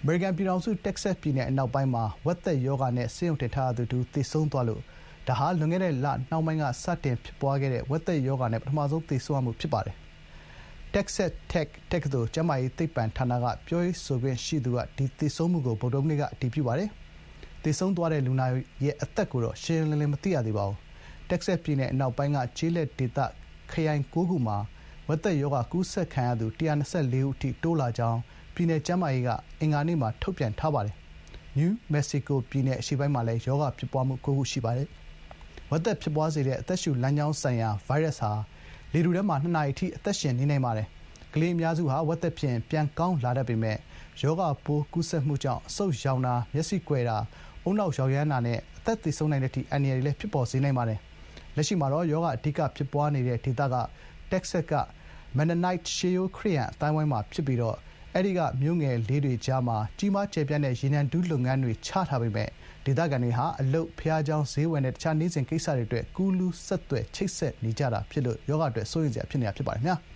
မေရိကန်ပြည်ထောင်စုတက္ကဆက်ပြည်နယ်အနောက်ပိုင်းမှာဝက်သက်ရောဂါနဲ့ဆေးရုံတင်ထားရသူတူသေဆုံးသွားလို့ဒါဟာလွန်ခဲ့တဲ့လနှောင်းပိုင်းကစတင်ဖြစ်ပွားခဲ့တဲ့ဝက်သက်ရောဂါနဲ့ပထမဆုံးသေဆုံးမှုဖြစ်ပါတယ်။ Texas Tech တက္ကသိုလ်ကျန်းမာရေးသိပ္ပံဌာနကပြောရေးဆိုခွင့်ရှိသူကဒီသေဆုံးမှုကိုဗုဒ္ဓဟူးနေ့ကအတည်ပြုပါတယ်။သေဆုံးသွားတဲ့လူနာရဲ့အသက်ကိုတော့ရှင်းရှင်းလင်းလင်းမသိရသေးပါဘူး။ တက္ကဆက်ပြည်နယ်အနောက်ပိုင်းကကျေးလက်ဒေသခရိုင်9ခုမှာဝက်သက်ရောဂါကူးစက်ခံရသူ124ဦးအထိတိုးလာကြောင်းပြည်နယ်ကျန်းမာရေးကအင်္ဂါနေ့မှာထုတ်ပြန်ထားပါတယ်။ နယူးမက္ကဆီကိုပြည်နယ်အရှေ့ပိုင်းမှာလည်းရောဂါဖြစ်ပွားမှု9ခုရှိပါတယ်။ဝက်သက်ဖြစ်ပွားစေတဲ့အသက်ရှူလမ်းကြောင်းဆိုင်ရာဗိုင်းရပ်စ်ဟာလေထုထဲမှာ2နာရီအထိအသက်ရှင်နေနိုင်ပါတယ်။ကလေးအများစုဟာဝက်သက်ဖြစ်ရင်ပြန်ကောင်းလာတတ်ပေမဲ့ရောဂါပိုးကူးစက်မှုကြောင့်အဆုတ်ရောင်တာ၊မျက်စိကွယ်တာ၊ဦးနှောက်ရောင်ရမ်းတာနဲ့အသက်သေဆုံးနိုင်တဲ့အထိအန္တရာယ်တွေလည်းဖြစ်ပေါ်စေနိုင်ပါတယ်။လက်ရှိမှာတော့ရောဂါအဓိကဖြစ်ပွားနေတဲ့ဒေသကတက္ကဆက်က Mennonite ရှေးရိုးခရစ်ယာန်အသိုင်းအဝိုင်းမှာဖြစ်ပြီးအဲဒီကမြို့ငယ်လေးတွေကြားမှာကြီးမားကျယ်ပြန့်တဲ့ရေနံတူးလုပ်ငန်းတွေချထားပေမဲ့ဒေသခံတွေဟာအလုပ်၊ဘုရားကျောင်း၊ဈေးဝယ်နဲ့တခြားနေ့စဉ်ကိစ္စတွေအတွက်ကူးလူးဆက်သွယ်ချိတ်ဆက်နေကြတာဖြစ်လို့ရောဂါအတွက်စိုးရိမ်စရာဖြစ်နေတာဖြစ်ပါတယ်ခင်ဗျာ။